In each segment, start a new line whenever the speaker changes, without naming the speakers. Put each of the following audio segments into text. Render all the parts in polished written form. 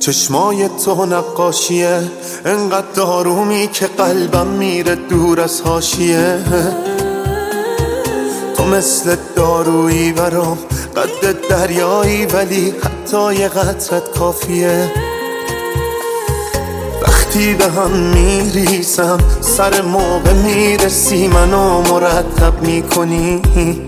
چشمای تو نقاشیه، انقدر دارومی که قلبم میره دور از حاشیه. تو مثل دارویی برام، قد دریایی ولی حتی یه قطرت کافیه. وقتی به هم میریسم سر موقع میرسی، منو مرتب میکنی.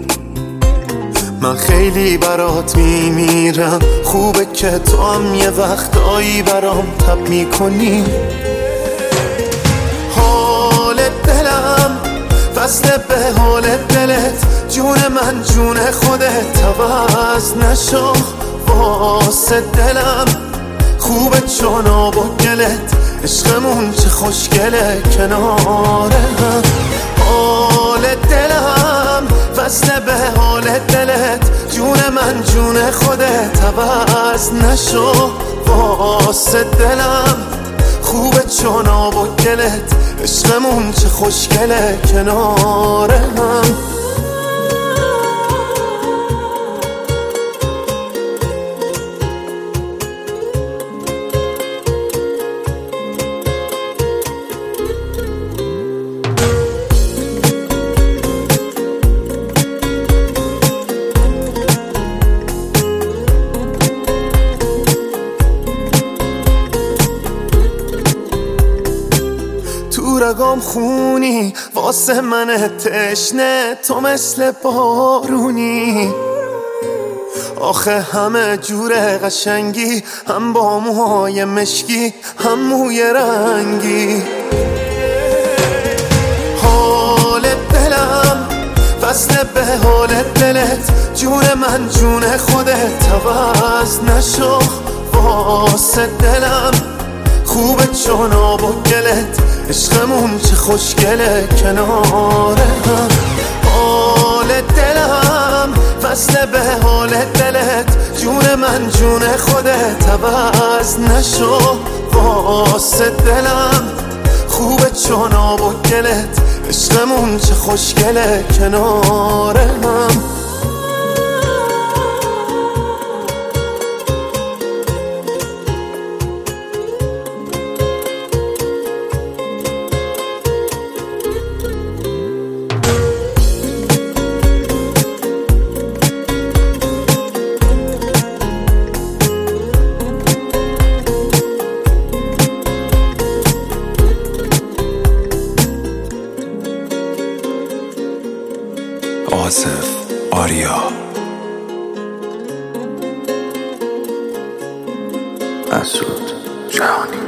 من خیلی برات میمیرم، خوبه که تو هم یه وقتایی برام تب میکنی. حال دلم فصل به حال دلت، جون من جون خودت، عوض نشو واسه دلم. خوبه چون آب و گلت، عشقمون چه خوشگله کنار هم. حال دلم فصل به حال دلت، جون من جون خودت، عوض نشو واسه دلم. خوبه چون آب و گلت، عشقمون چه خوشگله کنار هم. تو رگام خونی واسه من تشنه، تو مثل بارونی. آخه همه جور قشنگی، هم با موهای مشکی هم موی رنگی. حال دلم فصل به حال دلت، جون من جون خودت، عوض نشو واسه دلم. خوبه چون آب و گلت، عشقمون چه خوشگله کنار هم. حال دلم فصل به حال دلت، جون من جون خودت، عوض نشو واسه دلم. خوبه چون آب و گلت، عشقمون چه خوشگله کنار هم.
آصف آریا، مسعود جهانی.